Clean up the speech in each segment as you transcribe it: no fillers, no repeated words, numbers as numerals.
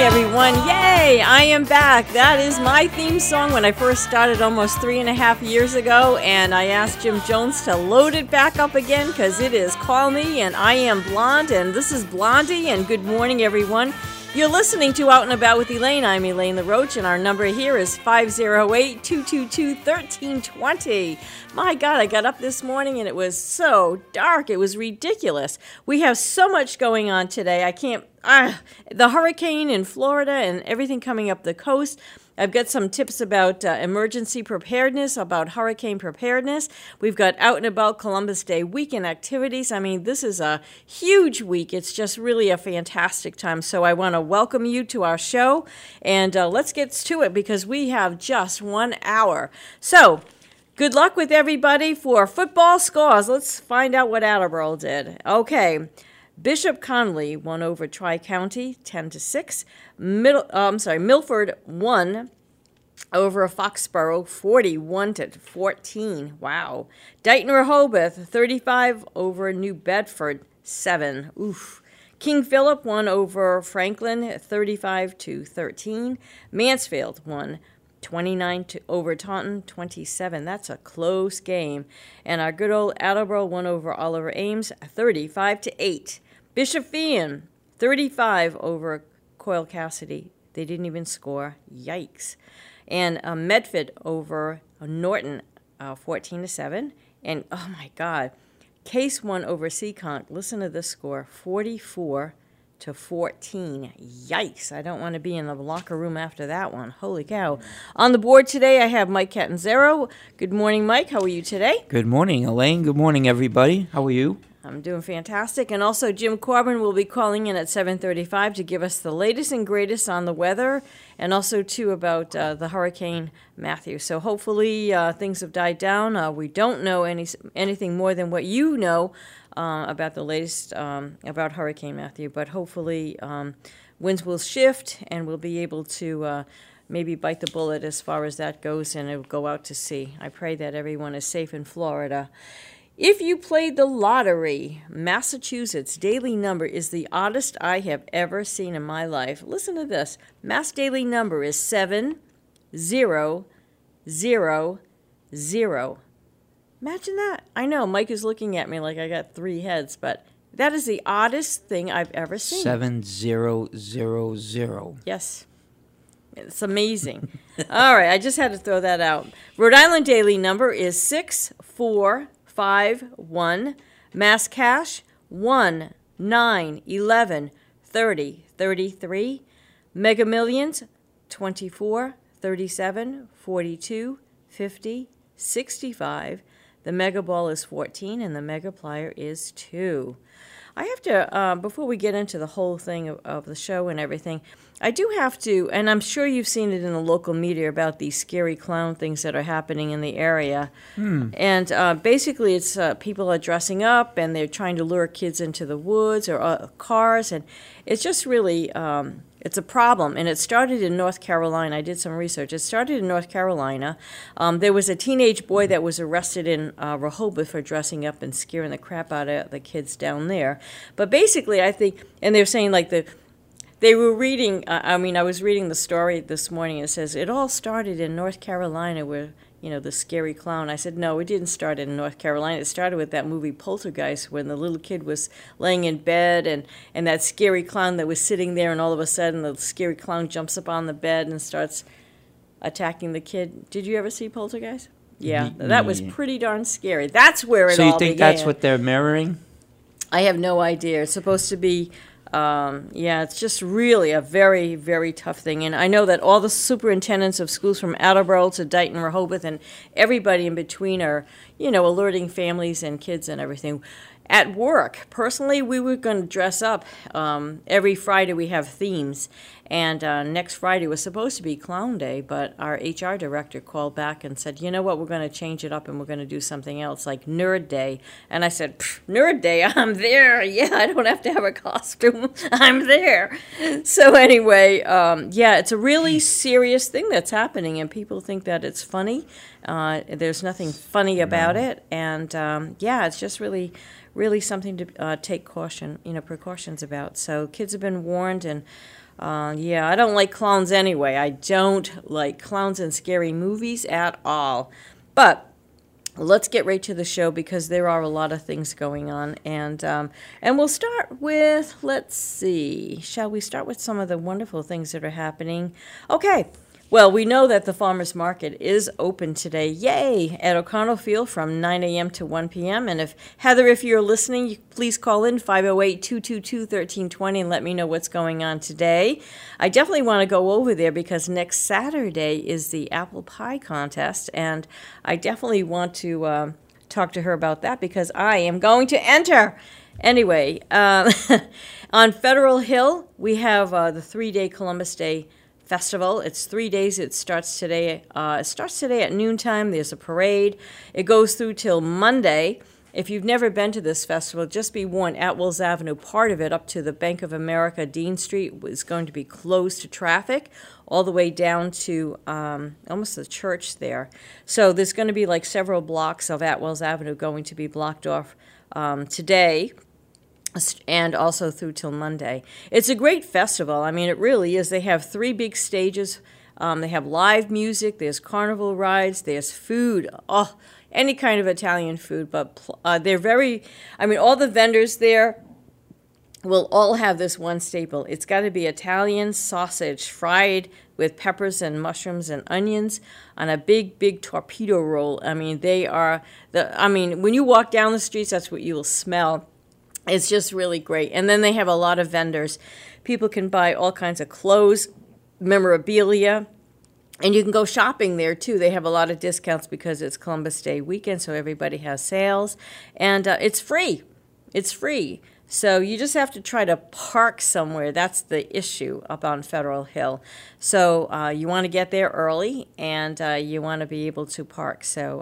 everyone. Yay! I am back. That is my theme song when I first started almost 3.5 years ago, and I asked Jim Jones to load it back up again because it is Call Me, and I am Blonde, and this is Blondie, and good morning, everyone. You're listening to Out and About with Elaine. I'm Elaine LaRoche, and our number here is 508-222-1320. My God, I got up this morning, and it was so dark. It was ridiculous. We have so much going on today. I can't... the hurricane in Florida and everything coming up the coast. I've got some tips about emergency preparedness, about hurricane preparedness. We've got Out and About Columbus Day weekend activities. I mean, this is a huge week. It's just really a fantastic time. So I want to welcome you to our show, and let's get to it because we have just 1 hour. So good luck with everybody for football scores. Let's find out what Attleboro did. Okay. Bishop Connolly won over Tri-County 10-6. Milford won over Foxborough 41-14. Wow. Dighton Rehoboth 35 over New Bedford 7. Oof. King Philip won over Franklin 35-13. Mansfield won 29 over Taunton 27. That's a close game. And our good old Attleboro won over Oliver Ames 35-8. Bishop Feion, 35 over Coyle Cassidy. They didn't even score. Yikes. And Medford over Norton, 14-7. And, oh, my God, Case won over Seekonk. Listen to this score, 44-14. Yikes. I don't want to be in the locker room after that one. Holy cow. On the board today, I have Mike Catanzaro. Good morning, Mike. How are you today? Good morning, Elaine. Good morning, everybody. How are you? I'm doing fantastic. And also Jim Corbin will be calling in at 7:35 to give us the latest and greatest on the weather and also, too, about the Hurricane Matthew. So hopefully things have died down. We don't know anything more than what you know about the latest about Hurricane Matthew. But hopefully winds will shift and we'll be able to maybe bite the bullet as far as that goes and it'll go out to sea. I pray that everyone is safe in Florida. If you played the lottery, Massachusetts daily number is the oddest I have ever seen in my life. Listen to this. Mass daily number is 7000. Imagine that. I know, Mike is looking at me like I got 3 heads, but that is the oddest thing I've ever seen. 7000. Yes. It's amazing. All right, I just had to throw that out. Rhode Island daily number is 6451. Mass cash 1 9 11 30 33. Mega Millions 24 37 42 50 65. The Mega Ball is 14 and the Mega Plier is 2. I have to, before we get into the whole thing of the show and everything, I do have to, and I'm sure you've seen it in the local media about these scary clown things that are happening in the area. And basically it's people are dressing up and they're trying to lure kids into the woods or cars. And it's just really, it's a problem. And it started in North Carolina. I did some research. It started in North Carolina. There was a teenage boy that was arrested in Rehoboth for dressing up and scaring the crap out of the kids down there. But basically, I think, and they're saying like they were reading, I was reading the story this morning, and it says, it all started in North Carolina where, the scary clown. I said, no, it didn't start in North Carolina. It started with that movie Poltergeist when the little kid was laying in bed and that scary clown that was sitting there, and all of a sudden the scary clown jumps up on the bed and starts attacking the kid. Did you ever see Poltergeist? Yeah, that was pretty darn scary. That's where it all began. So you think that's what they're mirroring? I have no idea. It's supposed to be, it's just really a very, very tough thing. And I know that all the superintendents of schools from Attleboro to Dighton, Rehoboth, and everybody in between are, alerting families and kids and everything. At work, personally, we were going to dress up. Every Friday we have themes. And next Friday was supposed to be Clown Day, but our HR director called back and said, you know what, we're going to change it up and we're going to do something else, like Nerd Day. And I said, Nerd Day, I'm there. Yeah, I don't have to have a costume. I'm there. So anyway, it's a really serious thing that's happening, and people think that it's funny. There's nothing funny about it. And, it's just really something to take precautions about. So kids have been warned, and Yeah, I don't like clowns anyway. I don't like clowns and scary movies at all. But let's get right to the show because there are a lot of things going on, and we'll start with, let's see, shall we start with some of the wonderful things that are happening? Okay. Well, we know that the farmers market is open today, yay, at O'Connell Field from 9 a.m. to 1 p.m. And Heather, if you're listening, please call in 508-222-1320 and let me know what's going on today. I definitely want to go over there because next Saturday is the apple pie contest, and I definitely want to talk to her about that because I am going to enter. Anyway, on Federal Hill, we have the 3-day Columbus Day Festival. It's 3 days. It starts today. At noontime. There's a parade. It goes through till Monday. If you've never been to this festival, just be warned, Atwells Avenue, part of it up to the Bank of America, Dean Street, is going to be closed to traffic all the way down to almost the church there. So there's going to be like several blocks of Atwells Avenue going to be blocked off today, and also through till Monday. It's a great festival. I mean, it really is. They have 3 big stages. They have live music. There's carnival rides. There's food. Oh, any kind of Italian food. But they're very, I mean, all the vendors there will all have this one staple. It's got to be Italian sausage fried with peppers and mushrooms and onions on a big, big torpedo roll. I mean, when you walk down the streets, that's what you will smell. It's just really great. And then they have a lot of vendors. People can buy all kinds of clothes, memorabilia, and you can go shopping there, too. They have a lot of discounts because it's Columbus Day weekend, so everybody has sales. And it's free. It's free. So you just have to try to park somewhere. That's the issue up on Federal Hill. So you want to get there early, and you want to be able to park. So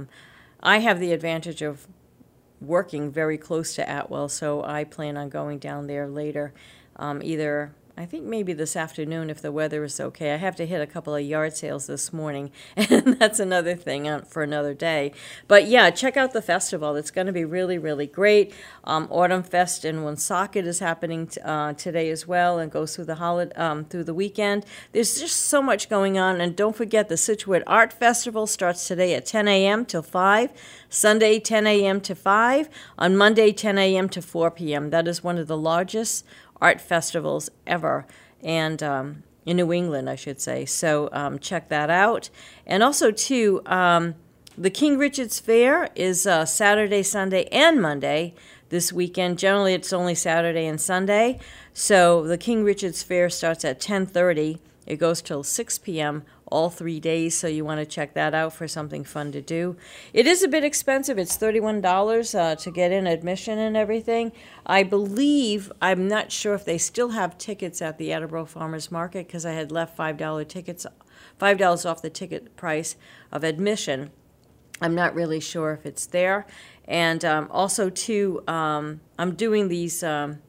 I have the advantage of working very close to Atwell, so I plan on going down there later, either, I think maybe this afternoon if the weather is okay. I have to hit a couple of yard sales this morning, and that's another thing for another day. But yeah, check out the festival. It's going to be really, really great. Autumn Fest in Woonsocket is happening today as well, and goes through through the weekend. There's just so much going on, and don't forget the Scituate Art Festival starts today at 10 a.m. till 5, Sunday 10 a.m. to 5, on Monday 10 a.m. to 4 p.m. That is one of the largest art festivals ever, and in New England, I should say. So check that out. And also, too, the King Richard's Fair is Saturday, Sunday, and Monday this weekend. Generally, it's only Saturday and Sunday. So the King Richard's Fair starts at 10:30. It goes till 6 p.m. all 3 days, so you want to check that out for something fun to do. It is a bit expensive. It's $31 to get in admission and everything. I believe, I'm not sure if they still have tickets at the Attleboro Farmers Market because I had left $5 tickets, $5 off the ticket price of admission. I'm not really sure if it's there. And also, too, I'm doing these...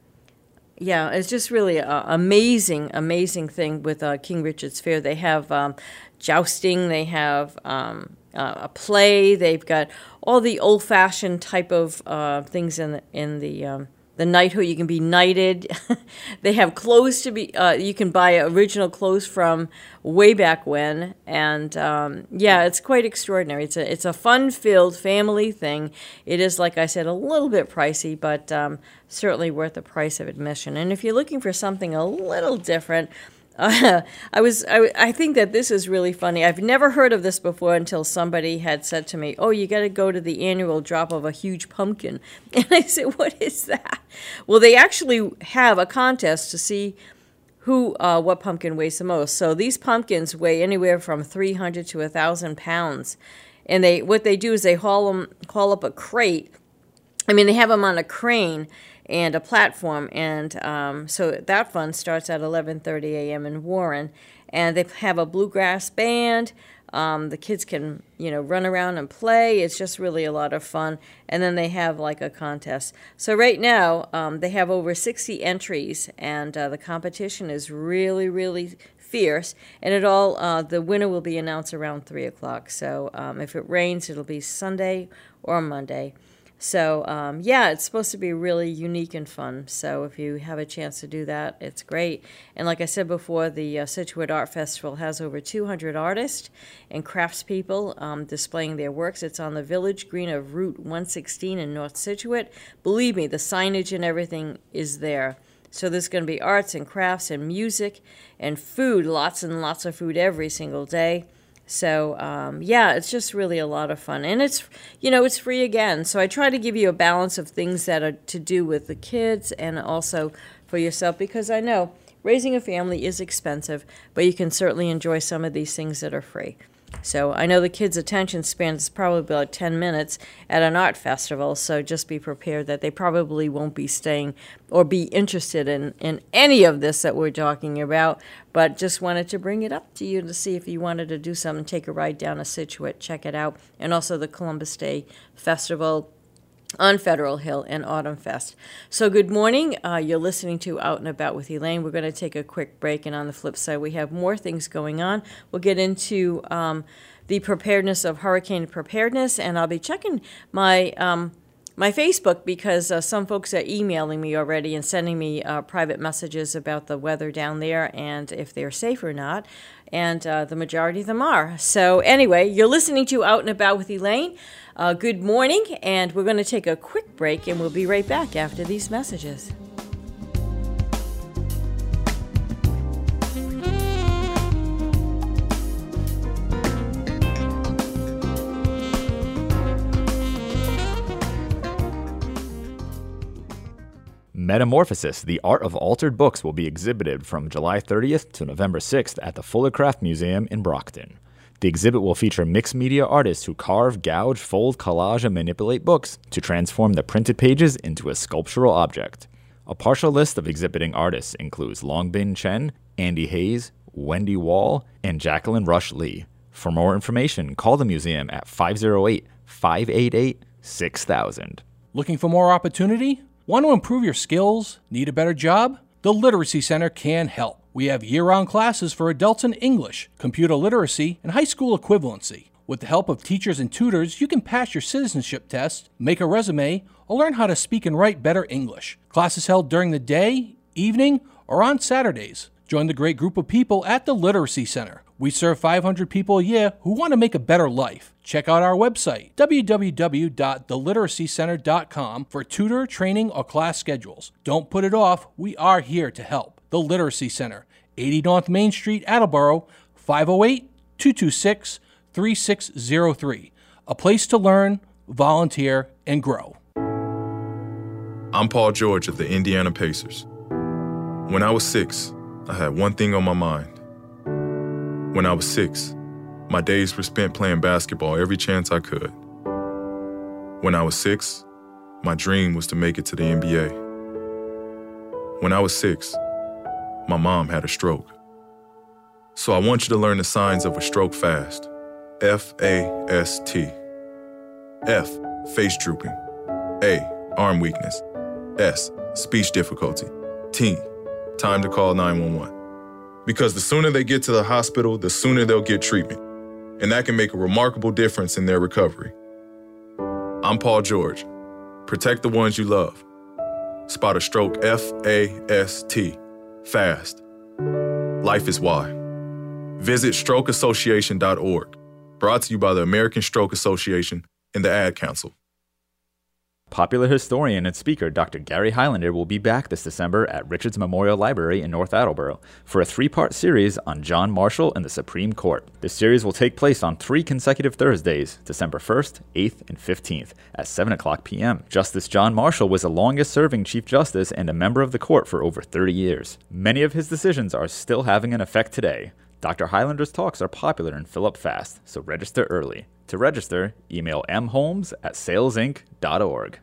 Yeah, it's just really an amazing, amazing thing with King Richard's Fair. They have jousting, they have a play, they've got all the old-fashioned type of things in the knighthood. You can be knighted. They have clothes to be, you can buy original clothes from way back when. And yeah, it's quite extraordinary. It's a fun-filled family thing. It is, like I said, a little bit pricey, but certainly worth the price of admission. And if you're looking for something a little different, I think that this is really funny. I've never heard of this before until somebody had said to me, "Oh, you got to go to the annual drop of a huge pumpkin." And I said, "What is that?" Well, they actually have a contest to see what pumpkin weighs the most. So these pumpkins weigh anywhere from 300 to 1,000 pounds. And what they do is they haul up a crate. I mean, they have them on a crane and a platform, and so that fun starts at 11:30 a.m. in Warren, and they have a bluegrass band. The kids can, run around and play. It's just really a lot of fun, and then they have like a contest. So right now, they have over 60 entries, and the competition is really, really fierce, and the winner will be announced around 3 o'clock. So if it rains, it'll be Sunday or Monday. So, yeah, it's supposed to be really unique and fun. So if you have a chance to do that, it's great. And like I said before, the Scituate Art Festival has over 200 artists and craftspeople displaying their works. It's on the village green of Route 116 in North Scituate. Believe me, the signage and everything is there. So there's going to be arts and crafts and music and food, lots and lots of food every single day. So, yeah, it's just really a lot of fun. And it's free again. So I try to give you a balance of things that are to do with the kids and also for yourself, because I know raising a family is expensive, but you can certainly enjoy some of these things that are free. So I know the kids' attention span is probably about 10 minutes at an art festival, so just be prepared that they probably won't be staying or be interested in any of this that we're talking about, but just wanted to bring it up to you to see if you wanted to do something, take a ride down to Scituate, check it out, and also the Columbus Day Festival on Federal Hill and Autumn Fest. So good morning. You're listening to Out and About with Elaine. We're going to take a quick break, and on the flip side, we have more things going on. We'll get into the preparedness of hurricane preparedness, and I'll be checking my Facebook because some folks are emailing me already and sending me private messages about the weather down there and if they're safe or not, and the majority of them are. So anyway, you're listening to Out and About with Elaine. Good morning, and we're going to take a quick break, and we'll be right back after these messages. Metamorphosis, the Art of Altered Books will be exhibited from July 30th to November 6th at the Fuller Craft Museum in Brockton. The exhibit will feature mixed media artists who carve, gouge, fold, collage, and manipulate books to transform the printed pages into a sculptural object. A partial list of exhibiting artists includes Longbin Chen, Andy Hayes, Wendy Wall, and Jacqueline Rush Lee. For more information, call the museum at 508-588-6000. Looking for more opportunity? Want to improve your skills? Need a better job? The Literacy Center can help. We have year-round classes for adults in English, computer literacy, and high school equivalency. With the help of teachers and tutors, you can pass your citizenship test, make a resume, or learn how to speak and write better English. Classes held during the day, evening, or on Saturdays. Join the great group of people at the Literacy Center. We serve 500 people a year who want to make a better life. Check out our website, www.theliteracycenter.com, for tutor, training, or class schedules. Don't put it off. We are here to help. The Literacy Center, 80 North Main Street, Attleboro, 508-226-3603. A place to learn, volunteer, and grow. I'm Paul George of the Indiana Pacers. When I was 6, I had one thing on my mind. When I was 6, my days were spent playing basketball every chance I could. When I was 6, my dream was to make it to the NBA. When I was 6, my mom had a stroke. So I want you to learn the signs of a stroke fast. F-A-S-T. F, face drooping. A, arm weakness. S, speech difficulty. T, time to call 911. Because the sooner they get to the hospital, the sooner they'll get treatment. And that can make a remarkable difference in their recovery. I'm Paul George. Protect the ones you love. Spot a stroke F-A-S-T. Fast. Life is why. Visit strokeassociation.org. Brought to you by the American Stroke Association and the Ad Council. Popular historian and speaker Dr. Gary Highlander will be back this December at Richards Memorial Library in North Attleboro for a 3-part series on John Marshall and the Supreme Court. This series will take place on 3 consecutive Thursdays, December 1st, 8th, and 15th at 7 o'clock p.m. Justice John Marshall was the longest-serving Chief Justice and a member of the court for over 30 years. Many of his decisions are still having an effect today. Dr. Highlander's talks are popular and fill up fast, so register early. To register, email mholmes@salesinc.org.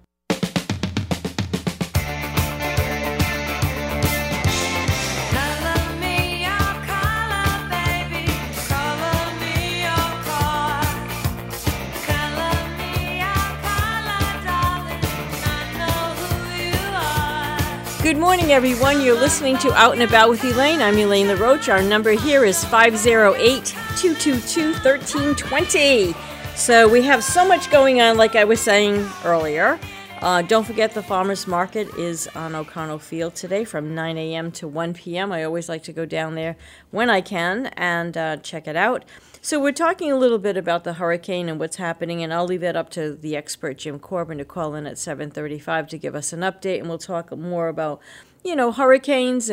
Good morning, everyone. You're listening to Out and About with Elaine. I'm Elaine LaRoche. Our number here is 508-222-1320. So we have so much going on, like I was saying earlier. Don't forget the farmers market is on O'Connell Field today from 9 a.m. to 1 p.m. I always like to go down there when I can and check it out. So we're talking a little bit about the hurricane and what's happening, and I'll leave that up to the expert Jim Corbin to call in at 7:35 to give us an update, and we'll talk more about, hurricanes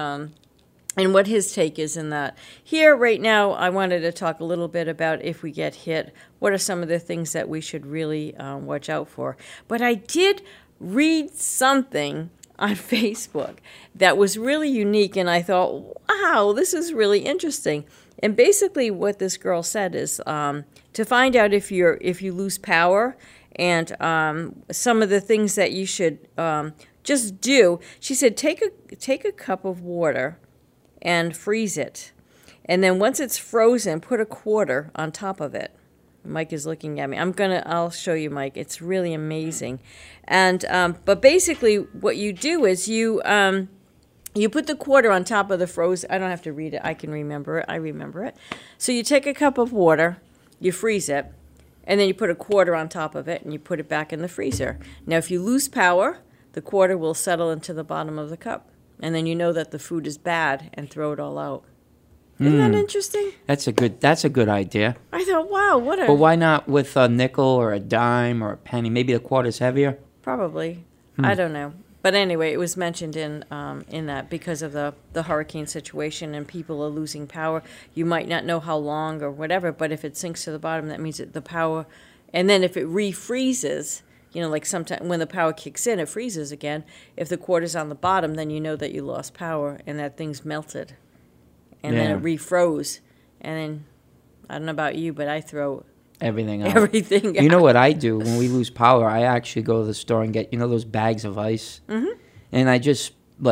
and what his take is in that. Here, right now, I wanted to talk a little bit about if we get hit, what are some of the things that we should really watch out for. But I did read something on Facebook that was really unique, and I thought, wow, this is really interesting. And basically what this girl said is to find out if you lose power and some of the things that you should just do. She said, take a cup of water and freeze it. And then once it's frozen, put a quarter on top of it. Mike is looking at me. I'll show you, Mike. It's really amazing. And but basically what you do is you put the quarter on top of the frozen. I don't have to read it. I can remember it. I remember it. So you take a cup of water, you freeze it, and then you put a quarter on top of it, and you put it back in the freezer. Now, if you lose power, the quarter will settle into the bottom of the cup. And then you know that the food is bad and throw it all out. Isn't that interesting? That's a good idea. I thought, wow, what a... But why not with a nickel or a dime or a penny? Maybe the quarter's heavier? Probably. I don't know. But anyway, it was mentioned in that because of the hurricane situation and people are losing power. You might not know how long or whatever, but if it sinks to the bottom, that means that the power... And then if it refreezes... like sometimes when the power kicks in, it freezes again. If the quarter's on the bottom, then you know that you lost power and that thing's melted. And then it refroze. And then, I don't know about you, but I throw everything out. Everything out. You know what I do when we lose power? I actually go to the store and get, those bags of ice. Mm-hmm. And I just,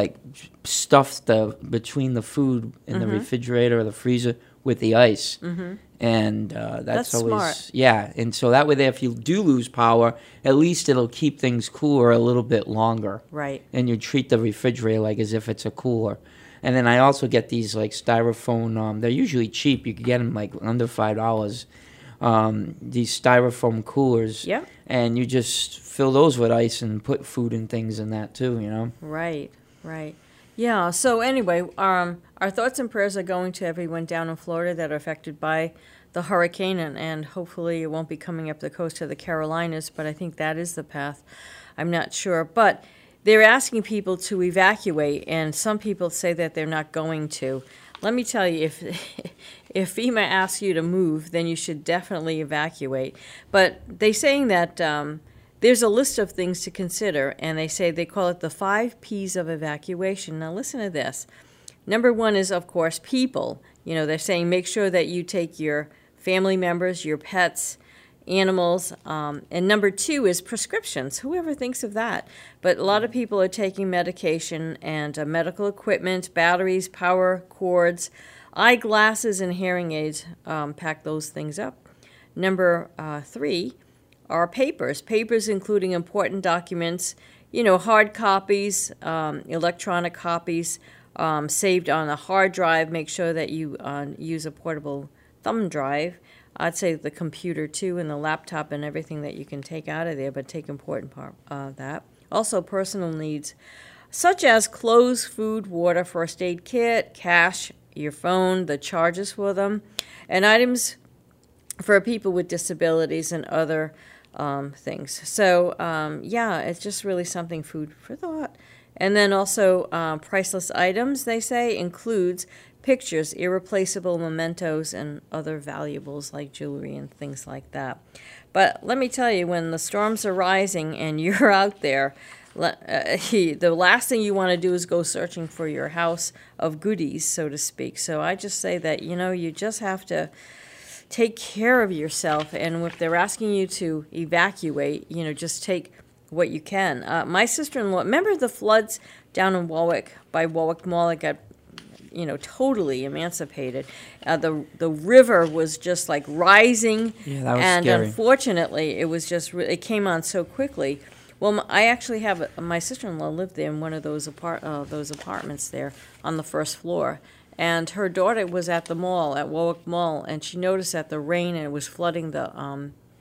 stuff between the food in the refrigerator or the freezer with the ice. Mm-hmm. And that's always smart. Yeah, and so that way, if you do lose power, at least it'll keep things cooler a little bit longer. Right. And you treat the refrigerator as if it's a cooler. And then I also get these styrofoam. They're usually cheap. You can get them under $5. These styrofoam coolers. Yeah. And you just fill those with ice and put food and things in that too. Right. Right. Yeah, so anyway, our thoughts and prayers are going to everyone down in Florida that are affected by the hurricane, and hopefully it won't be coming up the coast of the Carolinas, but I think that is the path. I'm not sure. But they're asking people to evacuate, and some people say that they're not going to. Let me tell you, if FEMA asks you to move, then you should definitely evacuate. But they're saying that... there's a list of things to consider, and they call it the 5 P's of evacuation. Now, listen to this. Number 1 is, of course, people. They're saying make sure that you take your family members, your pets, animals. And number 2 is prescriptions. Whoever thinks of that? But a lot of people are taking medication and medical equipment, batteries, power cords, eyeglasses, and hearing aids. Pack those things up. Number 3 are papers including important documents, hard copies, electronic copies, saved on a hard drive. Make sure that you use a portable thumb drive. I'd say the computer too, and the laptop and everything that you can take out of there, but take important part of that. Also personal needs, such as clothes, food, water, first aid kit, cash, your phone, the charges for them, and items for people with disabilities and other things. So, it's just really something food for thought. And then also priceless items, they say, includes pictures, irreplaceable mementos, and other valuables like jewelry and things like that. But let me tell you, when the storms are rising and you're out there, the last thing you want to do is go searching for your house of goodies, so to speak. So I just say that, you just have to take care of yourself, and if they're asking you to evacuate, just take what you can. My sister-in-law, remember the floods down in Warwick, by Warwick Mall? It got, totally emancipated. The river was just rising. Yeah, that was and scary. Unfortunately, it was just it came on so quickly. Well, I actually have my sister-in-law lived there in one of those apartments there on the first floor. And her daughter was at the mall, at Warwick Mall, and she noticed that the rain and it was flooding the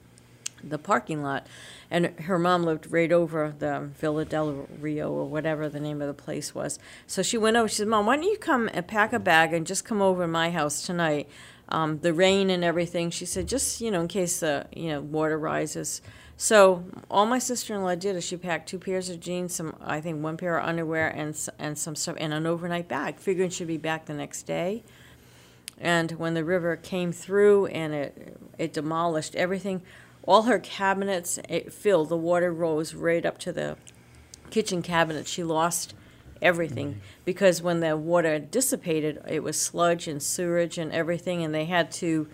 the parking lot. And her mom lived right over the Villa del Rio or whatever the name of the place was. So she went over. She said, Mom, why don't you come and pack a bag and just come over to my house tonight? The rain and everything. She said, just, in case the, water rises. So all my sister-in-law did is she packed 2 pairs of jeans, I think 1 pair of underwear, and some stuff, and an overnight bag, figuring she'd be back the next day. And when the river came through and it demolished everything, all her cabinets, it filled. The water rose right up to the kitchen cabinet. She lost everything because when the water dissipated, it was sludge and sewage and everything, and they had to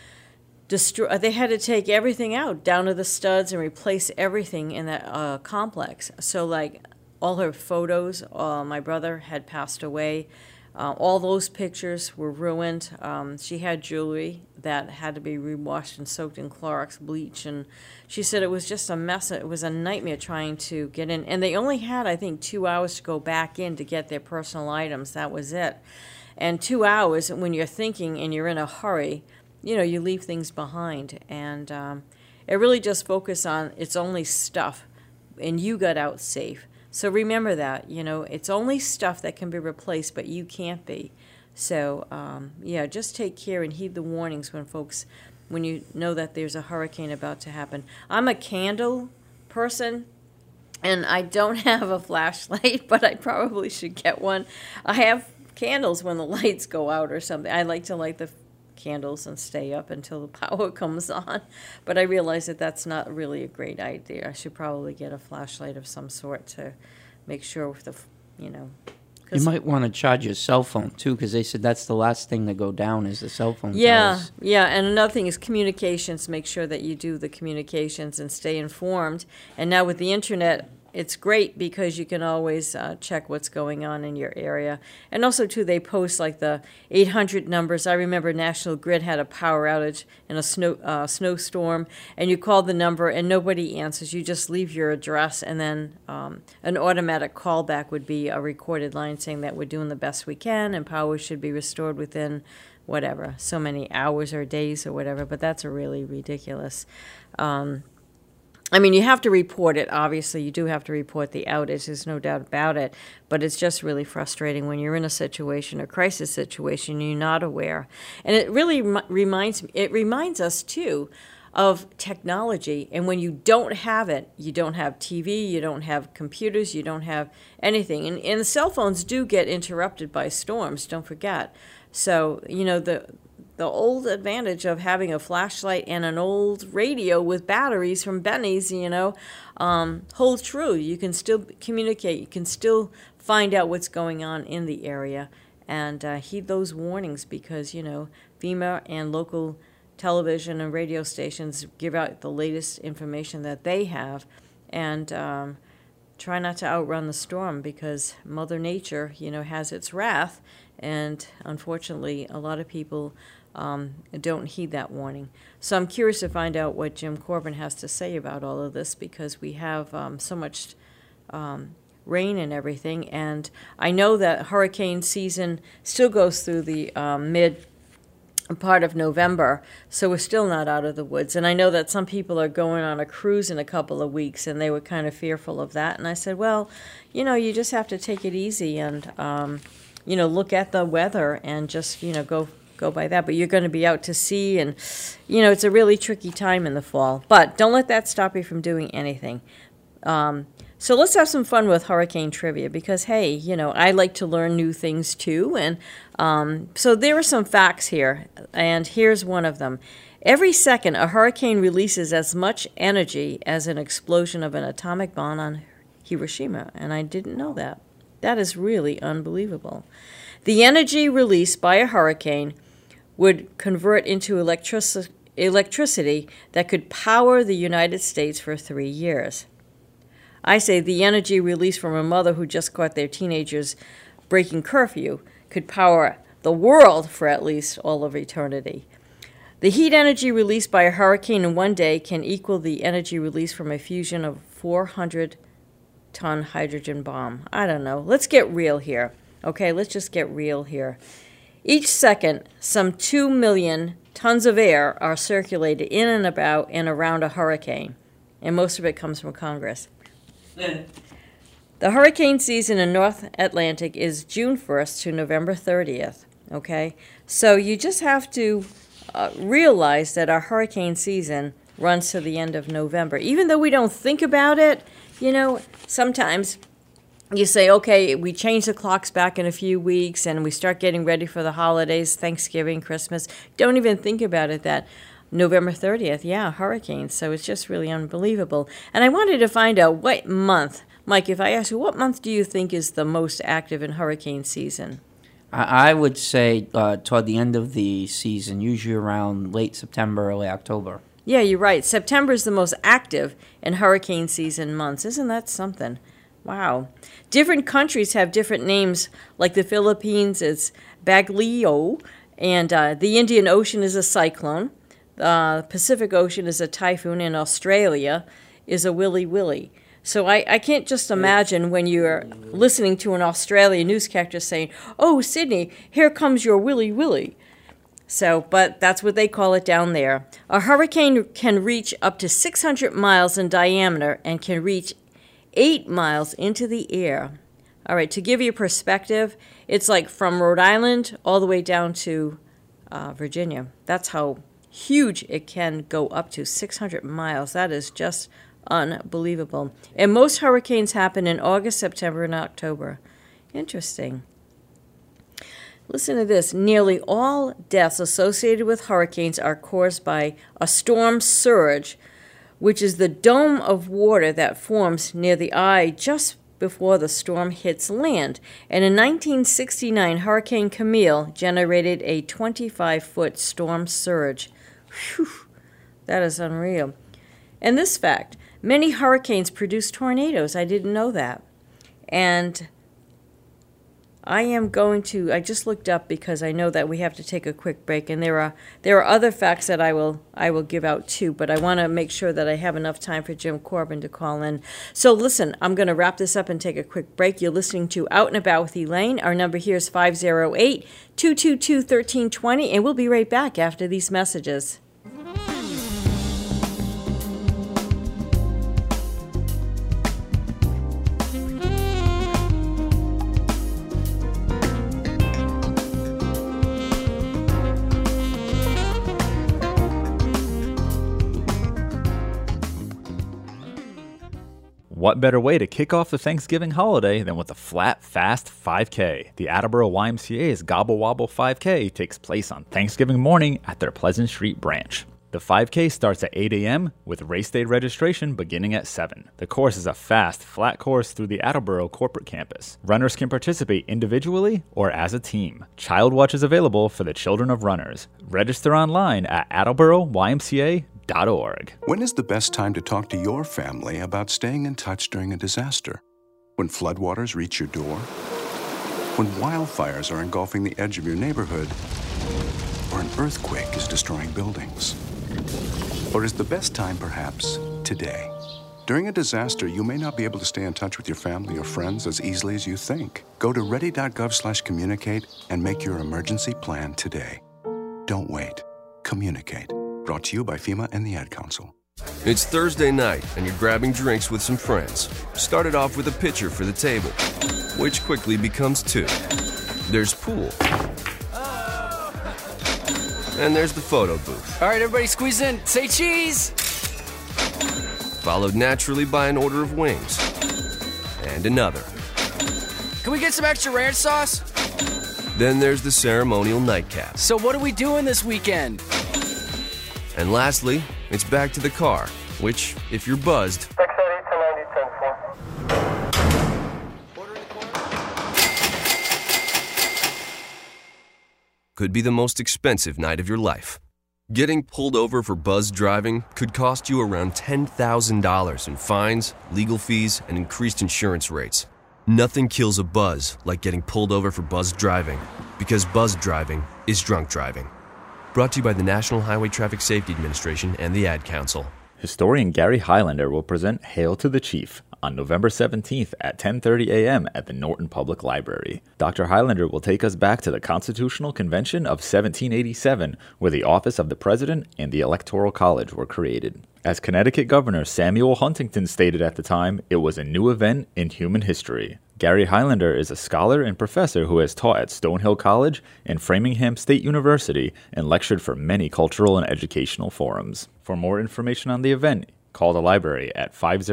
take everything out down to the studs and replace everything in that complex. So like all her photos, my brother had passed away. All those pictures were ruined. She had jewelry that had to be rewashed and soaked in Clorox bleach, and she said it was just a mess. It was a nightmare trying to get in. And they only had, I think, 2 hours to go back in to get their personal items. That was it. And 2 hours, when you're thinking and you're in a hurry, you leave things behind. And it really just focused on it's only stuff, and you got out safe. So remember that, it's only stuff that can be replaced, but you can't be. So, just take care and heed the warnings when you know that there's a hurricane about to happen. I'm a candle person, and I don't have a flashlight, but I probably should get one. I have candles when the lights go out or something. I like to light the candles and stay up until the power comes on, but I realize that that's not really a great idea. I should probably get a flashlight of some sort to make sure with you might want to charge your cell phone too, because they said that's the last thing to go down is the cell phone towers. And another thing is communications. Make sure that you do the communications and stay informed. And now with the internet, it's great because you can always check what's going on in your area. And also, too, they post like the 800 numbers. I remember National Grid had a power outage in a snowstorm, and you call the number and nobody answers. You just leave your address, and then an automatic callback would be a recorded line saying that we're doing the best we can and power should be restored within whatever, so many hours or days or whatever. But that's really ridiculous. You have to report it. Obviously, you do have to report the outage. There's no doubt about it. But it's just really frustrating when you're in a situation, a crisis situation, you're not aware. And it really reminds us, too, of technology. And when you don't have it, you don't have TV, you don't have computers, you don't have anything. And the cell phones do get interrupted by storms, don't forget. So, the old advantage of having a flashlight and an old radio with batteries from Benny's, holds true. You can still communicate. You can still find out what's going on in the area and heed those warnings because, FEMA and local television and radio stations give out the latest information that they have and try not to outrun the storm because Mother Nature, has its wrath. And unfortunately, a lot of people don't heed that warning. So I'm curious to find out what Jim Corbin has to say about all of this because we have so much rain and everything. And I know that hurricane season still goes through the mid part of November, so we're still not out of the woods. And I know that some people are going on a cruise in a couple of weeks, and they were kind of fearful of that. And I said, well, you just have to take it easy and, look at the weather and just, go by that. But you're going to be out to sea, and, it's a really tricky time in the fall. But don't let that stop you from doing anything. So let's have some fun with hurricane trivia because, hey, I like to learn new things too. And so there are some facts here, and here's one of them. Every second, a hurricane releases as much energy as an explosion of an atomic bomb on Hiroshima, and I didn't know that. That is really unbelievable. The energy released by a hurricane would convert into electricity that could power the United States for 3 years. I say the energy released from a mother who just caught their teenagers breaking curfew could power the world for at least all of eternity. The heat energy released by a hurricane in one day can equal the energy released from a fusion of 400-ton hydrogen bomb. I don't know. Let's get real here. Okay, let's just get real here. Each second, some 2 million tons of air are circulated in and about and around a hurricane, and most of it comes from Congress. The hurricane season in North Atlantic is June 1st to November 30th, okay? So you just have to realize that our hurricane season runs to the end of November. Even though we don't think about it, sometimes you say, okay, we change the clocks back in a few weeks and we start getting ready for the holidays, Thanksgiving, Christmas. Don't even think about it that November 30th, hurricanes. So it's just really unbelievable. And I wanted to find out what month, Mike, if I ask you, what month do you think is the most active in hurricane season? I would say toward the end of the season, usually around late September, early October. Yeah, you're right. September is the most active in hurricane season months. Isn't that something? Wow. Different countries have different names, like the Philippines, it's Baglio, and the Indian Ocean is a cyclone. The Pacific Ocean is a typhoon, and Australia is a willy willy. So I can't just imagine when you're listening to an Australian newscaster saying, "Oh, Sydney, here comes your willy willy." So, but that's what they call it down there. A hurricane can reach up to 600 miles in diameter and can reach 8 miles into the air. All right, to give you perspective, it's like from Rhode Island all the way down to Virginia. That's how huge it can go, up to 600 miles. That is just unbelievable. And most hurricanes happen in August, September, and October. Interesting. Listen to this. Nearly all deaths associated with hurricanes are caused by a storm surge, which is the dome of water that forms near the eye just before the storm hits land. And in 1969, Hurricane Camille generated a 25-foot storm surge. Whew, that is unreal. And this fact, many hurricanes produce tornadoes. I didn't know that. And I just looked up because I know that we have to take a quick break, and there are other facts that I will give out too, but I want to make sure that I have enough time for Jim Corbin to call in. So listen, I'm going to wrap this up and take a quick break. You're listening to Out and About with Elaine. Our number here is 508-222-1320, and we'll be right back after these messages. What better way to kick off the Thanksgiving holiday than with a flat, fast 5K? The Attleboro YMCA's Gobble Wobble 5K takes place on Thanksgiving morning at their Pleasant Street branch. The 5K starts at 8 a.m. with race day registration beginning at 7. The course is a fast, flat course through the Attleboro corporate campus. Runners can participate individually or as a team. Child Watch is available for the children of runners. Register online at AttleboroYMCA.org. When is the best time to talk to your family about staying in touch during a disaster? When floodwaters reach your door? When wildfires are engulfing the edge of your neighborhood? Or an earthquake is destroying buildings? Or is the best time perhaps today? During a disaster, you may not be able to stay in touch with your family or friends as easily as you think. Go to ready.gov/communicate and make your emergency plan today. Don't wait. Communicate. Brought to you by FEMA and the Ad Council. It's Thursday night, and you're grabbing drinks with some friends. Started off with a pitcher for the table, which quickly becomes 2. There's pool. And there's the photo booth. All right, everybody squeeze in. Say cheese! Followed naturally by an order of wings. And another. Can we get some extra ranch sauce? Then there's the ceremonial nightcap. So what are we doing this weekend? And lastly, it's back to the car, which, if you're buzzed, could be the most expensive night of your life. Getting pulled over for buzz driving could cost you around $10,000 in fines, legal fees, and increased insurance rates. Nothing kills a buzz like getting pulled over for buzz driving, because buzz driving is drunk driving. Brought to you by the National Highway Traffic Safety Administration and the Ad Council. Historian Gary Highlander will present Hail to the Chief on November 17th at 10:30 a.m. at the Norton Public Library. Dr. Highlander will take us back to the Constitutional Convention of 1787, where the office of the President and the Electoral College were created. As Connecticut Governor Samuel Huntington stated at the time, it was a new event in human history. Gary Highlander is a scholar and professor who has taught at Stonehill College and Framingham State University and lectured for many cultural and educational forums. For more information on the event, call the library at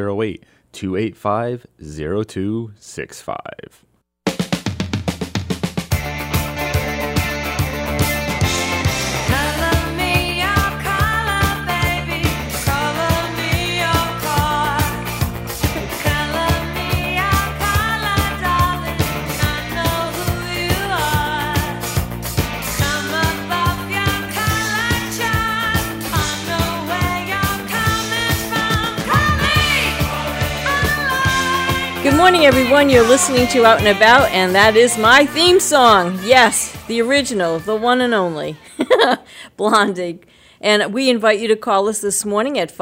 508-285-0265. Good morning, everyone. You're listening to Out and About, and that is my theme song. Yes, the original, the one and only, Blondie. And we invite you to call us this morning at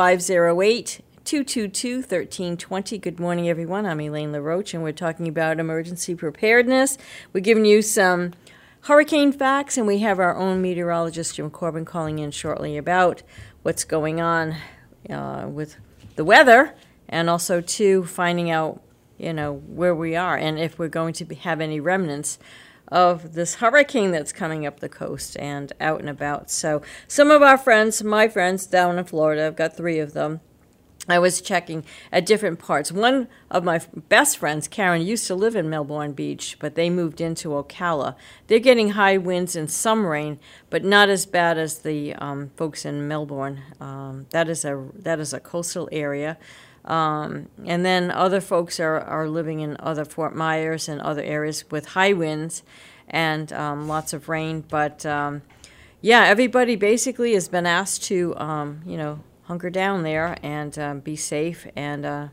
508-222-1320. Good morning, everyone. I'm Elaine LaRoche, and we're talking about emergency preparedness. We're giving you some hurricane facts, and we have our own meteorologist, Jim Corbin, calling in shortly about what's going on with the weather, and also, too, finding out where we are and if we're going to have any remnants of this hurricane that's coming up the coast and out and about. So some of our friends, my friends down in Florida, I've got 3 of them, I was checking at different parts. One of my best friends, Karen, used to live in Melbourne Beach, but they moved into Ocala. They're getting high winds and some rain, but not as bad as the folks in Melbourne. That is a coastal area. And then other folks are living in other Fort Myers and other areas with high winds and lots of rain. But, everybody basically has been asked to, hunker down there and be safe. And, I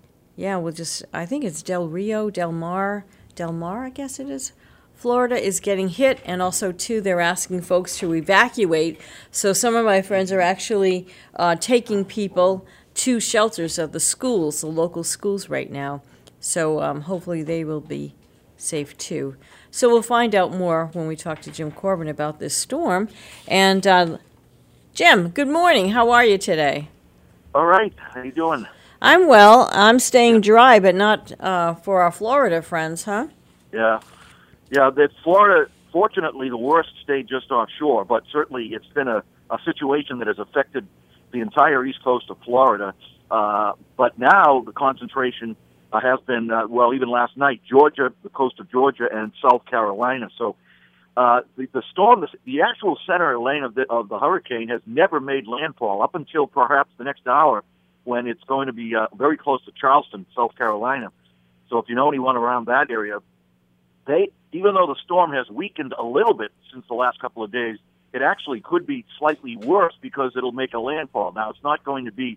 think it's Del Mar, I guess it is. Florida is getting hit, and also, too, they're asking folks to evacuate. So some of my friends are actually taking people to shelters of the schools, the local schools right now. So hopefully they will be safe too. So we'll find out more when we talk to Jim Corbin about this storm. And Jim, good morning. How are you today? All right. How you doing? I'm well. I'm staying dry, but not for our Florida friends, huh? Yeah. That Florida, fortunately, the worst stayed just offshore, but certainly it's been a situation that has affected the entire east coast of Florida. But now the concentration has been, even last night, Georgia, the coast of Georgia, and South Carolina. So the storm, the actual center lane of the hurricane has never made landfall up until perhaps the next hour when it's going to be very close to Charleston, South Carolina. So if you know anyone around that area, even though the storm has weakened a little bit since the last couple of days, it actually could be slightly worse because it'll make a landfall. Now, it's not going to be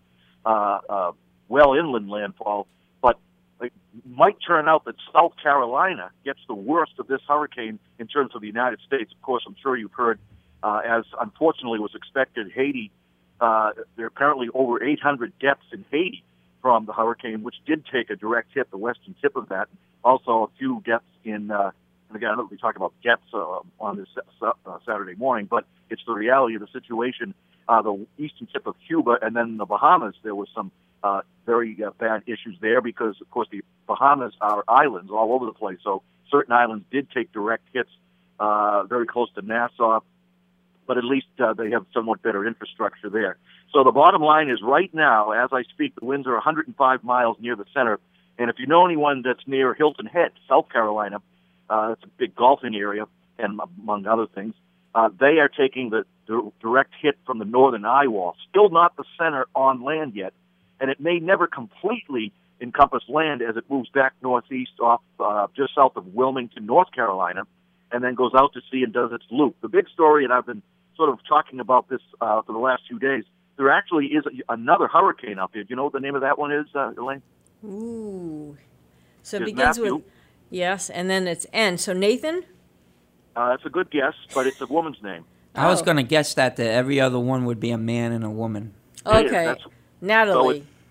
inland landfall, but it might turn out that South Carolina gets the worst of this hurricane in terms of the United States. Of course, I'm sure you've heard, as unfortunately was expected, Haiti, there are apparently over 800 deaths in Haiti from the hurricane, which did take a direct hit, the western tip of that. Also, a few deaths in and again, I know we talk about deaths on this Saturday morning, but it's the reality of the situation. The eastern tip of Cuba and then the Bahamas, there was some very bad issues there because, of course, the Bahamas are islands all over the place. So certain islands did take direct hits very close to Nassau, but at least they have somewhat better infrastructure there. So the bottom line is right now, as I speak, the winds are 105 miles near the center. And if you know anyone that's near Hilton Head, South Carolina, it's a big golfing area, and among other things, they are taking the direct hit from the northern eye wall. Still not the center on land yet, and it may never completely encompass land as it moves back northeast off just south of Wilmington, North Carolina, and then goes out to sea and does its loop. The big story, and I've been sort of talking about this for the last few days, there actually is another hurricane up here. Do you know what the name of that one is, Elaine? Ooh. So it There's begins Matthew. with, yes, and then it's N. So Nathan? That's a good guess, but it's a woman's name. I was going to guess that every other one would be a man and a woman. Okay. That's- Natalie.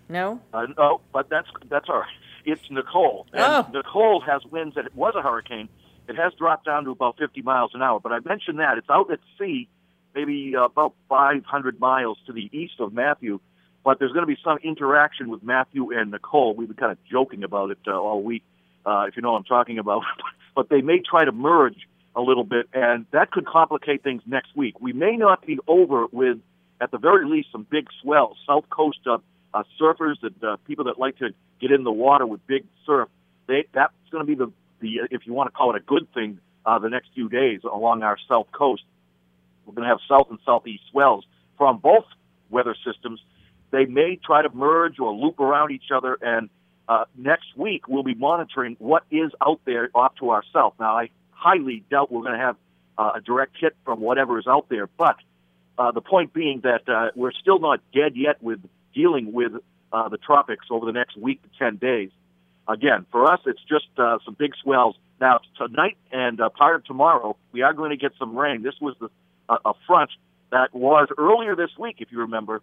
No? No, but that's all right. It's Nicole. And Oh. Nicole has winds that it was a hurricane. It has dropped down to about 50 miles an hour. But I mentioned that. It's out at sea, maybe about 500 miles to the east of Matthew. But there's going to be some interaction with Matthew and Nicole. We've been kind of joking about it all week, if you know what I'm talking about. But they may try to merge a little bit, and that could complicate things next week. We may not be over with, at the very least, some big swells. South Coast surfers, that people that like to get in the water with big surf, that's going to be the if you want to call it a good thing, the next few days along our South Coast. We're going to have south and southeast swells from both weather systems. They may try to merge or loop around each other, and next week we'll be monitoring what is out there off to our south. Now, I highly doubt we're going to have a direct hit from whatever is out there, but the point being that we're still not dead yet with dealing with the tropics over the next week to 10 days. Again, for us, it's just some big swells. Now, tonight and part of tomorrow, we are going to get some rain. This was a front that was earlier this week, if you remember,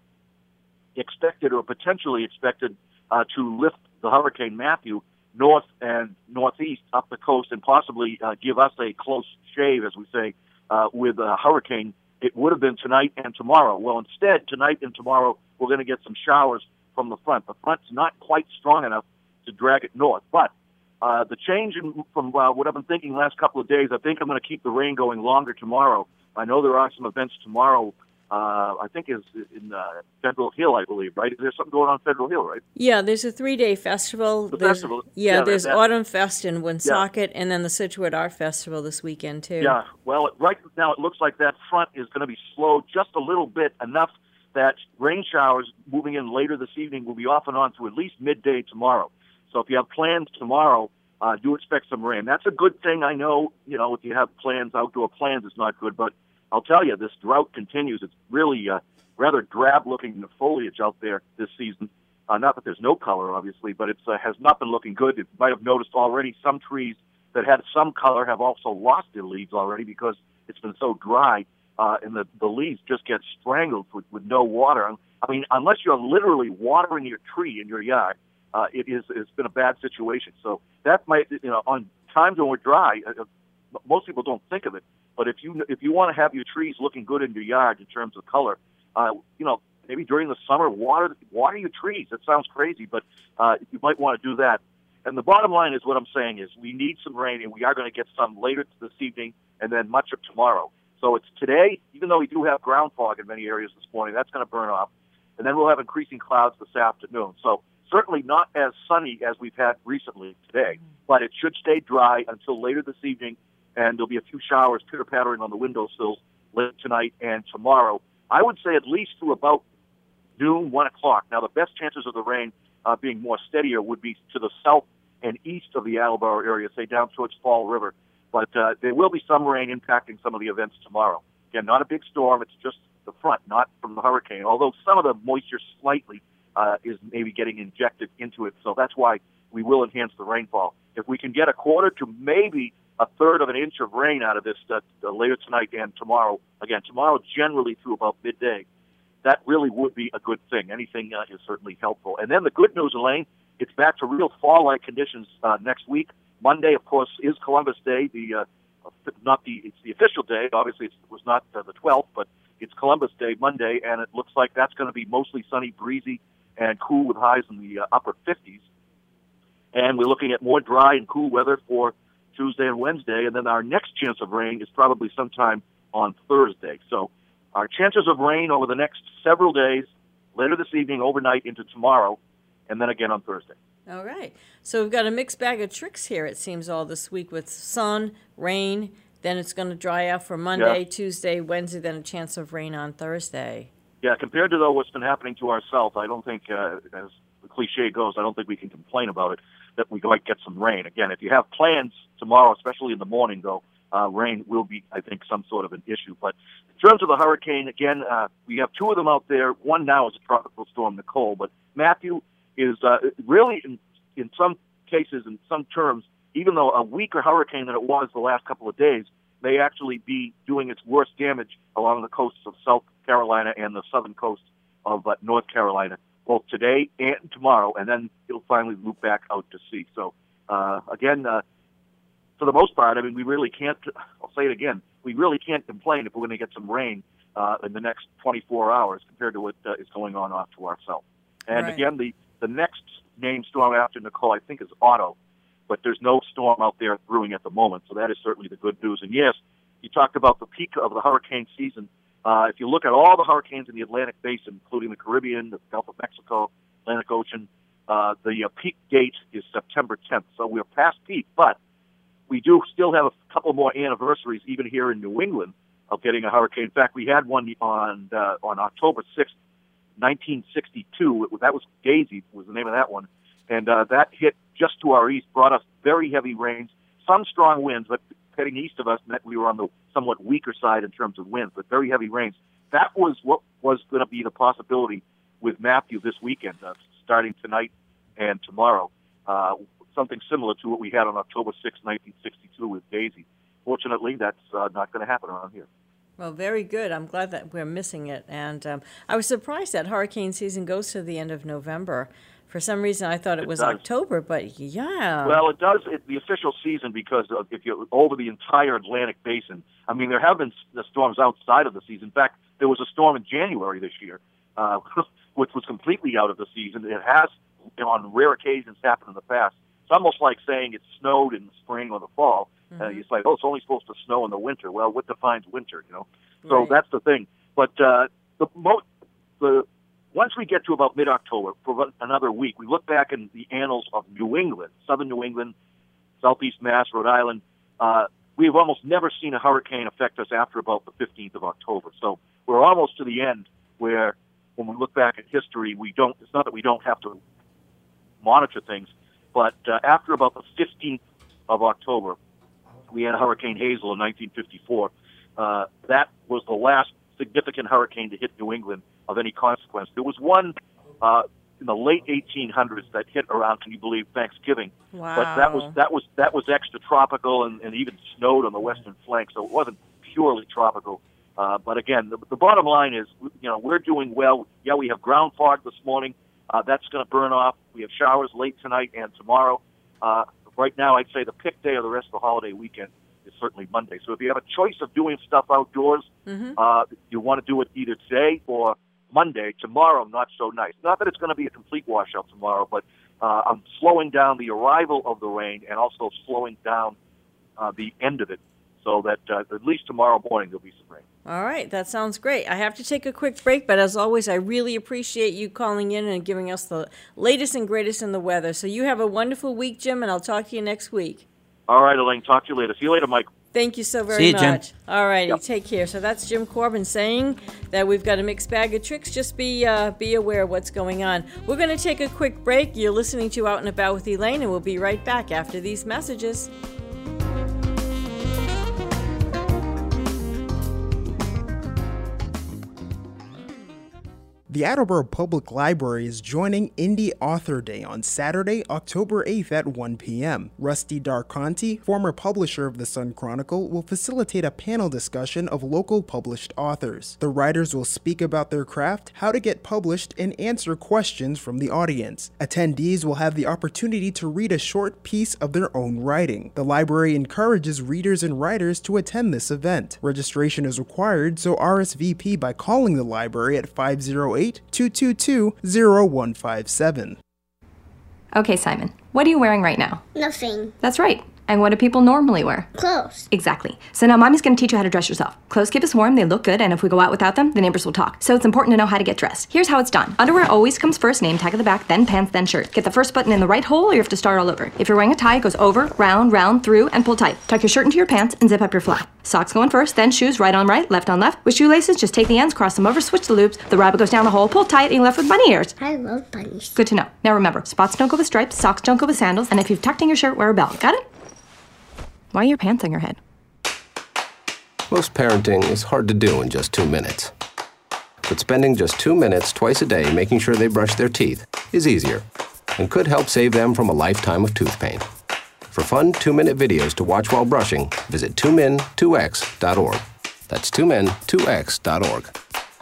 expected or potentially expected to lift the Hurricane Matthew north and northeast up the coast and possibly give us a close shave, as we say, with a hurricane. It would have been tonight and tomorrow. Well, instead, tonight and tomorrow, we're going to get some showers from the front. The front's not quite strong enough to drag it north. But the change from what I've been thinking the last couple of days, I think I'm going to keep the rain going longer tomorrow. I know there are some events tomorrow, I think is in Federal Hill, I believe, right? There's something going on Federal Hill, right? Yeah, there's a 3-day festival. Festival. Yeah, there's Autumn Fest in Woonsocket, and then the Scituate Art Festival this weekend, too. Yeah, well, right now it looks like that front is going to be slowed just a little bit, enough that rain showers moving in later this evening will be off and on to at least midday tomorrow. So if you have plans tomorrow, do expect some rain. That's a good thing. I know, if you have plans, outdoor plans, it's not good, but I'll tell you, this drought continues. It's really rather drab-looking foliage out there this season. Not that there's no color, obviously, but it has not been looking good. You might have noticed already some trees that had some color have also lost their leaves already because it's been so dry, and the leaves just get strangled with no water. I mean, unless you're literally watering your tree in your yard, it's been a bad situation. So that might, on times when we're dry, most people don't think of it. But if you want to have your trees looking good in your yard in terms of color, maybe during the summer, water your trees. That sounds crazy, but you might want to do that. And the bottom line is what I'm saying is we need some rain, and we are going to get some later this evening and then much of tomorrow. So it's today, even though we do have ground fog in many areas this morning, that's going to burn off. And then we'll have increasing clouds this afternoon. So certainly not as sunny as we've had recently today, but it should stay dry until later this evening, and there'll be a few showers pitter-pattering on the windowsills late tonight and tomorrow. I would say at least through about noon, 1 o'clock. Now, the best chances of the rain being more steadier would be to the south and east of the Attleboro area, say down towards Fall River. But there will be some rain impacting some of the events tomorrow. Again, not a big storm. It's just the front, not from the hurricane, although some of the moisture slightly is maybe getting injected into it. So that's why we will enhance the rainfall. If we can get a quarter to maybe a third of an inch of rain out of this later tonight and tomorrow, again, tomorrow generally through about midday, that really would be a good thing. Anything is certainly helpful. And then the good news, Elaine, it's back to real fall-like conditions next week. Monday, of course, is Columbus Day. It's the official day. Obviously, it was not the 12th, but it's Columbus Day Monday, and it looks like that's going to be mostly sunny, breezy, and cool with highs in the upper 50s. And we're looking at more dry and cool weather for Tuesday and Wednesday, and then our next chance of rain is probably sometime on Thursday. So our chances of rain over the next several days, later this evening, overnight into tomorrow, and then again on Thursday. All right. So we've got a mixed bag of tricks here, it seems, all this week with sun, rain, then it's going to dry out for Monday, Tuesday, Wednesday, then a chance of rain on Thursday. Yeah, compared to, though, what's been happening to our south, I don't think, as the cliche goes, I don't think we can complain about it, that we might get some rain. Again, if you have plans tomorrow, especially in the morning, though, rain will be, I think, some sort of an issue. But in terms of the hurricane, again, we have two of them out there. One now is a tropical storm, Nicole, but Matthew is really, in some cases, in some terms, even though a weaker hurricane than it was the last couple of days, may actually be doing its worst damage along the coasts of South Carolina and the southern coast of North Carolina. both today and tomorrow, and then it'll finally move back out to sea. So, again, for the most part, I mean, we really can't, I'll say it again, we really can't complain if we're going to get some rain in the next 24 hours compared to what is going on off to our south. And Right. again, the next named storm after Nicole, I think, is Otto, but there's no storm out there brewing at the moment, so that is certainly the good news. And yes, you talked about the peak of the hurricane season. If you look at all the hurricanes in the Atlantic Basin, including the Caribbean, the Gulf of Mexico, Atlantic Ocean, the peak date is September 10th. So we're past peak, but we do still have a couple more anniversaries, even here in New England, of getting a hurricane. In fact, we had one on October 6th, 1962. That was Daisy, was the name of that one. And that hit just to our east, brought us very heavy rains, some strong winds, but heading east of us meant we were on the somewhat weaker side in terms of winds, but very heavy rains. That was what was going to be the possibility with Matthew this weekend, starting tonight and tomorrow. Something similar to what we had on October 6, 1962 with Daisy. Fortunately, that's not going to happen around here. Well, very good. I'm glad that we're missing it. And I was surprised that hurricane season goes to the end of November. For some reason, I thought it was does. October, but yeah. Well, it does, the official season, because if you're over the entire Atlantic Basin, I mean, there have been the storms outside of the season. In fact, there was a storm in January this year, which was completely out of the season. It has, on rare occasions, happened in the past. It's almost like saying it snowed in the spring or the fall. It's like, it's only supposed to snow in the winter. Well, what defines winter, So Right. that's the thing. But once we get to about mid-October, for another week, we look back in the annals of New England, southern New England, southeast Mass, Rhode Island. We've almost never seen a hurricane affect us after about the 15th of October. So we're almost to the end where, when we look back at history, it's not that we don't have to monitor things, but after about the 15th of October, we had Hurricane Hazel in 1954. That was the last significant hurricane to hit New England of any consequence. There was one in the late 1800s that hit around, can you believe, Thanksgiving? Wow. But that was extra tropical and even snowed on the western flank, so it wasn't purely tropical. But again, the bottom line is, we're doing well. Yeah, we have ground fog this morning. That's going to burn off. We have showers late tonight and tomorrow. Right now, I'd say the pick day of the rest of the holiday weekend is certainly Monday. So if you have a choice of doing stuff outdoors, you want to do it either today or Monday. Tomorrow, not so nice. Not that it's going to be a complete washout tomorrow, but I'm slowing down the arrival of the rain and also slowing down the end of it, so that at least tomorrow morning there'll be some rain. All right, that sounds great. I have to take a quick break, but as always, I really appreciate you calling in and giving us the latest and greatest in the weather. So you have a wonderful week, Jim, and I'll talk to you next week. All right, Elaine. Talk to you later. See you later, Mike. Thank you so very See you, Jim. much. All righty, Yep. Take care. So that's Jim Corbin saying that we've got a mixed bag of tricks. Just be aware of what's going on. We're going to take a quick break. You're listening to Out and About with Elaine, and we'll be right back after these messages. The Attleboro Public Library is joining Indie Author Day on Saturday, October 8th at 1 p.m. Rusty Darconti, former publisher of the Sun Chronicle, will facilitate a panel discussion of local published authors. The writers will speak about their craft, how to get published, and answer questions from the audience. Attendees will have the opportunity to read a short piece of their own writing. The library encourages readers and writers to attend this event. Registration is required, so RSVP by calling the library at 508-222-0157. Okay, Simon, what are you wearing right now? Nothing. That's right. And what do people normally wear? Clothes. Exactly. So now Mommy's going to teach you how to dress yourself. Clothes keep us warm, they look good, and if we go out without them, the neighbors will talk. So it's important to know how to get dressed. Here's how it's done. Underwear always comes first, name tag at the back, then pants, then shirt. Get the first button in the right hole, or you have to start all over. If you're wearing a tie, it goes over, round, round, through, and pull tight. Tuck your shirt into your pants and zip up your fly. Socks going first, then shoes, right on right, left on left. With shoelaces, just take the ends, cross them over, switch the loops. The rabbit goes down the hole, pull tight, and you're left with bunny ears. I love bunnies. Good to know. Now remember, spots don't go with stripes, socks don't go with sandals, and if you've tucked in your shirt, wear a belt. Got it? Why are your pants on your head? Most parenting is hard to do in just 2 minutes. But spending just 2 minutes twice a day making sure they brush their teeth is easier and could help save them from a lifetime of tooth pain. For fun 2-minute videos to watch while brushing, visit 2min2x.org. That's 2min2x.org.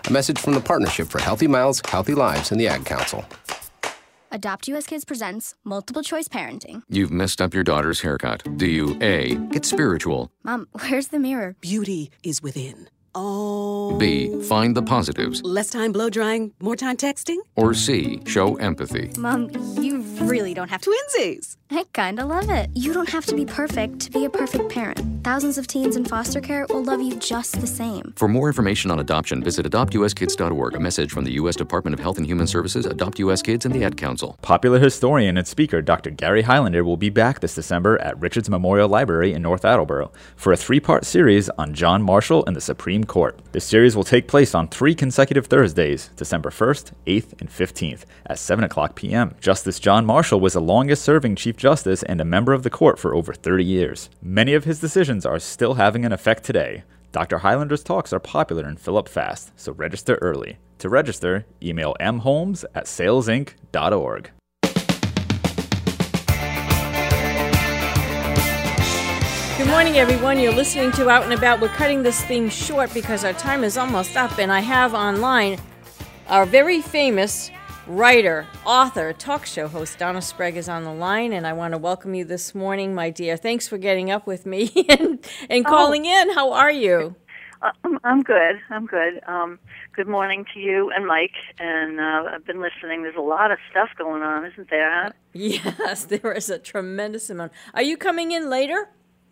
A message from the Partnership for Healthy Mouths, Healthy Lives, and the Ad Council. Adopt US Kids presents Multiple Choice Parenting. You've messed up your daughter's haircut. Do you A, get spiritual? Mom, where's the mirror? Beauty is within. Oh. B, find the positives? Less time blow drying, more time texting? Or C, show empathy? Mom, you really don't have to. Twinsies! I kinda love it. You don't have to be perfect to be a perfect parent. Thousands of teens in foster care will love you just the same. For more information on adoption, visit adoptuskids.org. A message from the U.S. Department of Health and Human Services, Adopt U.S. Kids, and the Ad Council. Popular historian and speaker Dr. Gary Highlander will be back this December at Richards Memorial Library in North Attleboro for a 3-part series on John Marshall and the Supreme Court. This series will take place on 3 consecutive Thursdays, December 1st, 8th, and 15th at 7 o'clock p.m. Justice John Marshall was the longest-serving Chief Justice and a member of the court for over 30 years. Many of his decisions are still having an effect today. Dr. Highlander's talks are popular and fill up fast, so register early. To register, email mholmes@salesinc.org. Good morning, everyone. You're listening to Out and About. We're cutting this thing short because our time is almost up, and I have online our very famous writer, author, talk show host, Donna Sprague is on the line, and I want to welcome you this morning, my dear. Thanks for getting up with me and calling in. How are you? I'm good. Good morning to you and Mike, and I've been listening. There's a lot of stuff going on, isn't there, huh? Yes, there is a tremendous amount. Are you coming in later?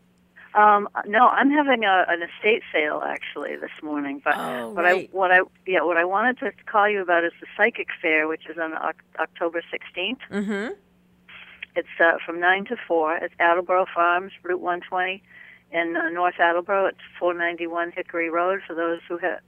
No, I'm having an estate sale actually this morning. But right. what I wanted to call you about is the Psychic Fair, which is on October 16th. Mm-hmm. It's from 9 to 4. It's Attleboro Farms, Route 120 in North Attleboro. It's 491 Hickory Road for those who have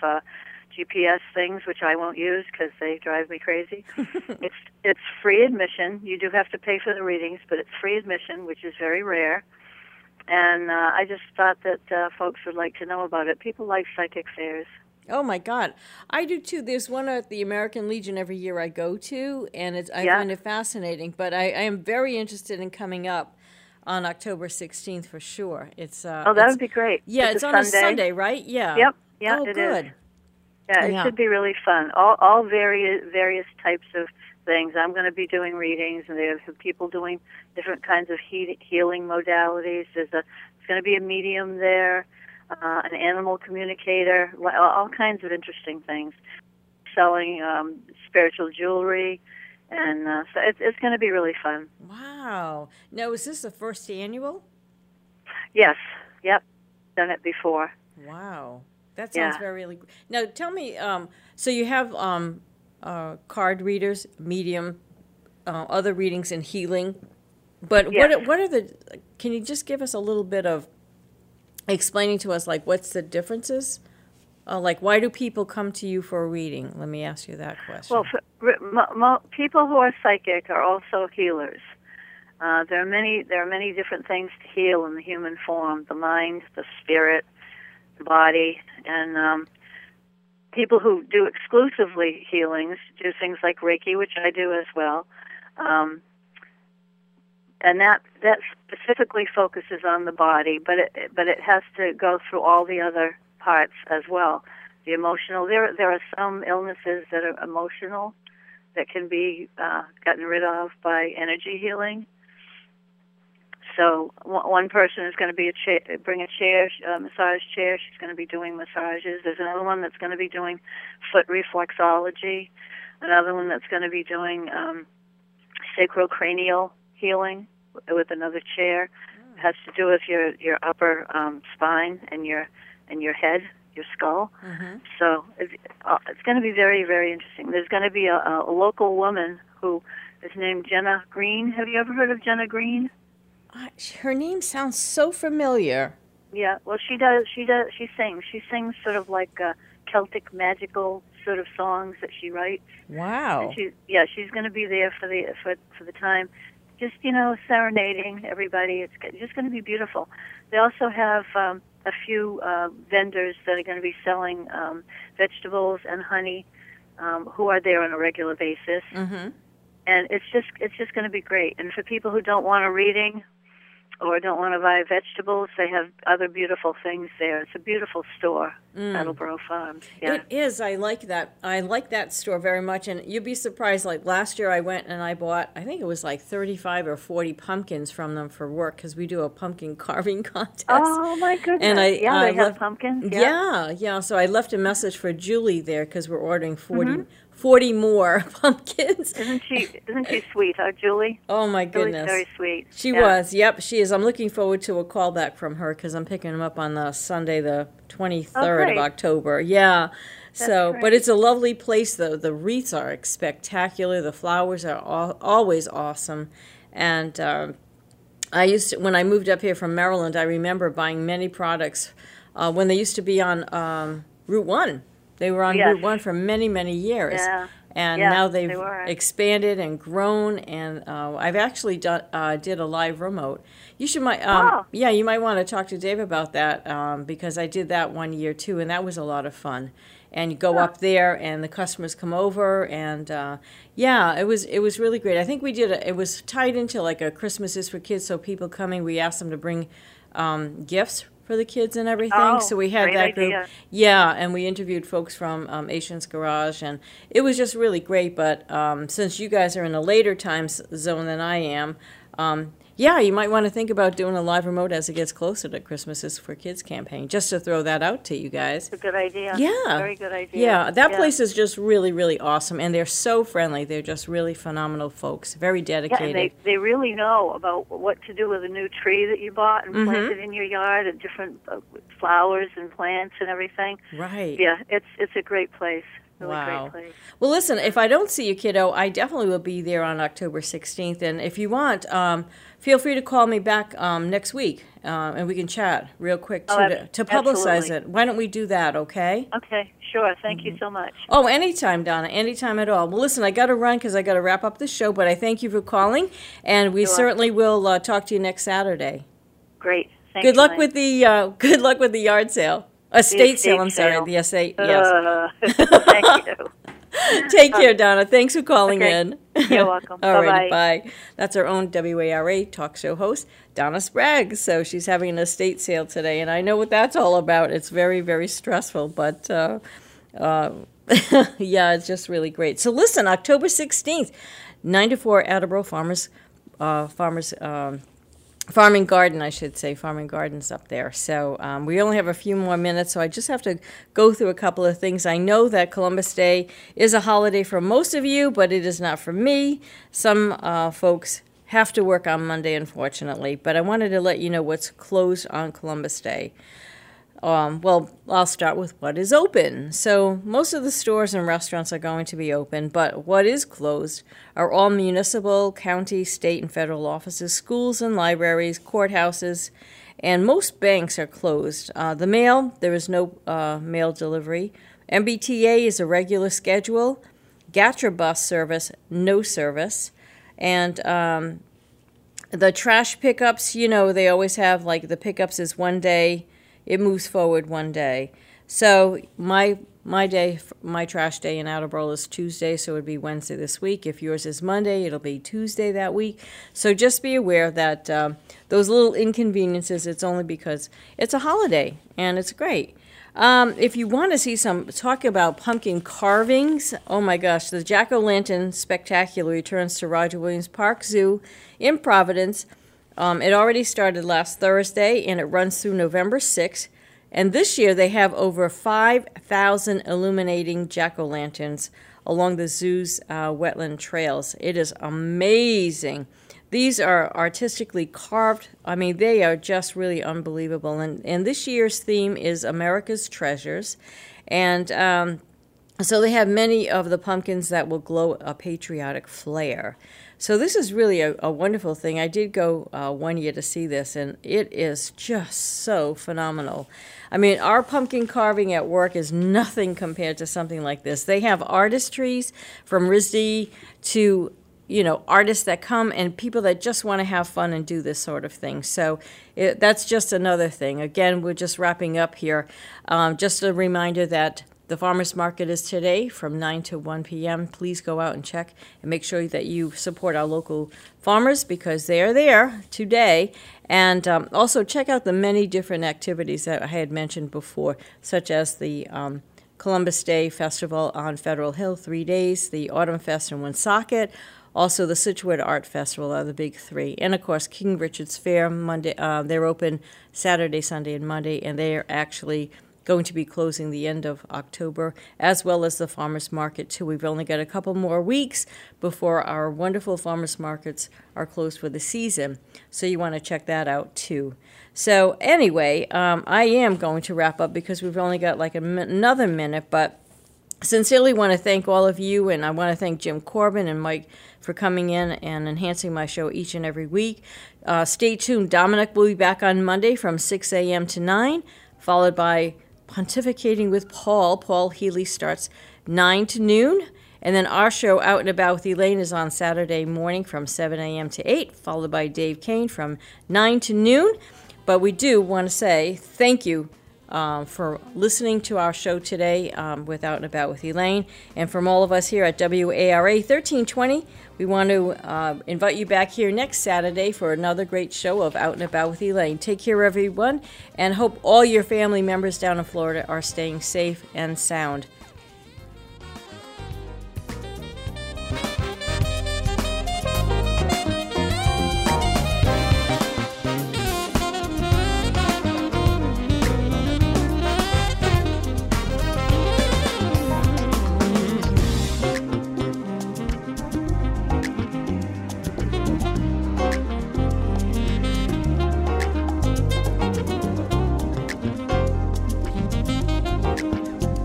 GPS things, which I won't use because they drive me crazy. It's free admission. You do have to pay for the readings, but it's free admission, which is very rare. And I just thought that folks would like to know about it. People like psychic fairs. Oh, my God. I do, too. There's one at the American Legion every year I go to, and I find it fascinating. But I am very interested in coming up on October 16th for sure. That would be great. Yeah, it's on a Sunday, right? Yeah. Yep. Yeah, oh, it good. is. Yeah, it should be really fun. All various types of things. I'm going to be doing readings, and there's people doing different kinds of healing modalities. There's going to be a medium there, an animal communicator, all kinds of interesting things. Selling spiritual jewelry, and so it's going to be really fun. Wow. Now, is this the first annual? Yes. Yep. Done it before. Wow. That sounds really good. Now, tell me, so you have card readers, medium, other readings and healing. But yes. what are can you just give us a little bit of explaining to us, like, what's the differences? Like, why do people come to you for a reading? Let me ask you that question. Well, people who are psychic are also healers. There are many different things to heal in the human form: the mind, the spirit, the body, and people who do exclusively healings do things like Reiki, which I do as well, and that specifically focuses on the body, but it has to go through all the other parts as well. The emotional, there are some illnesses that are emotional that can be gotten rid of by energy healing. So one person is going to bring a chair, massage chair. She's going to be doing massages. There's another one that's going to be doing foot reflexology. Another one that's going to be doing sacrocranial healing with another chair. It has to do with your upper spine and your head, your skull. Mm-hmm. So it's going to be very, very interesting. There's going to be a local woman who is named Jenna Green. Have you ever heard of Jenna Green? Her name sounds so familiar. Yeah, well, she does. She sings. She sings sort of like Celtic magical sort of songs that she writes. Wow. And she's going to be there for the time, just serenading everybody. It's just going to be beautiful. They also have a few vendors that are going to be selling vegetables and honey, who are there on a regular basis. Mm-hmm. And it's just going to be great. And for people who don't want a reading or don't want to buy vegetables, they have other beautiful things there. It's a beautiful store. Attleboro Farms. Yeah. It is. I like that. I like that store very much. And you'd be surprised. Like last year, I went and I bought, I think it was like 35 or 40 pumpkins from them for work because we do a pumpkin carving contest. Oh my goodness! And they have pumpkins. Yeah. So I left a message for Julie there because we're ordering 40 more pumpkins. Isn't she sweet, huh, Julie? Oh my goodness. Julie's very sweet. She was. Yep, she is. I'm looking forward to a call back from her because I'm picking them up on the Sunday, the 23rd of October. Yeah. So, but it's a lovely place, though. The wreaths are spectacular. The flowers are always awesome. And when I moved up here from Maryland, I remember buying many products when they used to be on Route 1. They were on Route 1 for many, many years. Yeah. And now they've expanded and grown. And I've actually did a live remote. You might want to talk to Dave about that because I did that one year too, and that was a lot of fun. And you go up there, and the customers come over, and it was really great. I think we did it was tied into like a Christmas is for Kids, so people coming, we asked them to bring gifts for the kids and everything. So we had that group. Idea. Yeah, and we interviewed folks from Asian's Garage, and it was just really great. But since you guys are in a later time zone than I am, you might want to think about doing a live remote as it gets closer to Christmas is for Kids campaign, just to throw that out to you guys. It's a good idea. Yeah. Very good idea. Yeah, that place is just really, really awesome, and they're so friendly. They're just really phenomenal folks, very dedicated. Yeah, and they really know about what to do with a new tree that you bought and planted in your yard, and different flowers and plants and everything. Right. Yeah, it's a great place. Really wow. Great place. Well, listen, if I don't see you, kiddo, I definitely will be there on October 16th. And if you want, feel free to call me back next week, and we can chat real quick to publicize absolutely. it. Why don't we do that, okay? Okay, sure. Thank you so much. Oh, anytime, Donna, anytime at all. Well, listen, I got to run because I got to wrap up the show, but I thank you for calling, and we certainly will talk to you next Saturday. Great. Thank good you, luck with the yard sale. Estate sale, I'm sorry. The estate, yes. Thank you. Take care, Donna. Thanks for calling in. You're welcome. All right, Bye-bye. bye. That's our own WARA talk show host, Donna Sprague. So she's having an estate sale today, and I know what that's all about. It's very, very stressful, but it's just really great. So listen, October 16th, 9 to 4, Attleboro Farming Garden, I should say. Farming Garden's up there. So we only have a few more minutes, so I just have to go through a couple of things. I know that Columbus Day is a holiday for most of you, but it is not for me. Some folks have to work on Monday, unfortunately. But I wanted to let you know what's closed on Columbus Day. I'll start with what is open. So most of the stores and restaurants are going to be open, but what is closed are all municipal, county, state, and federal offices, schools and libraries, courthouses, and most banks are closed. The mail, there is no mail delivery. MBTA is a regular schedule. Gatra bus service, no service. And the trash pickups, they always have, like, the pickups is one day. It moves forward one day. So my trash day in Attleboro is Tuesday, so it would be Wednesday this week. If yours is Monday, it'll be Tuesday that week. So just be aware that those little inconveniences, it's only because it's a holiday, and it's great. If you want to see talk about pumpkin carvings, oh my gosh, the Jack-O-Lantern Spectacular returns to Roger Williams Park Zoo in Providence. It already started last Thursday, and it runs through November 6th. And this year, they have over 5,000 illuminating jack-o'-lanterns along the zoo's wetland trails. It is amazing. These are artistically carved. I mean, they are just really unbelievable. And this year's theme is America's Treasures. And so they have many of the pumpkins that will glow a patriotic flare. So this is really a wonderful thing. I did go 1 year to see this, and it is just so phenomenal. I mean, our pumpkin carving at work is nothing compared to something like this. They have artistries from RISD to, artists that come and people that just want to have fun and do this sort of thing. So that's just another thing. Again, we're just wrapping up here. Just a reminder that The farmers market is today from 9 to 1 p.m. Please go out and check and make sure that you support our local farmers because they are there today. And also check out the many different activities that I had mentioned before, such as the Columbus Day Festival on Federal Hill, 3 days, the Autumn Fest in Woonsocket, also the Scituate Art Festival are the big three. And, of course, King Richard's Fair, Monday. They're open Saturday, Sunday, and Monday, and they are actually going to be closing the end of October, as well as the farmers market, too. We've only got a couple more weeks before our wonderful farmers markets are closed for the season, so you want to check that out, too. So anyway, I am going to wrap up because we've only got like another minute, but sincerely want to thank all of you, and I want to thank Jim Corbin and Mike for coming in and enhancing my show each and every week. Stay tuned. Dominic will be back on Monday from 6 a.m. to 9, followed by Pontificating with Paul. Paul Healy starts 9 to noon. And then our show, Out and About with Elaine, is on Saturday morning from 7 a.m. to 8, followed by Dave Kane from 9 to noon. But we do want to say thank you for listening to our show today with Out and About with Elaine. And from all of us here at WARA 1320, we want to invite you back here next Saturday for another great show of Out and About with Elaine. Take care, everyone, and hope all your family members down in Florida are staying safe and sound.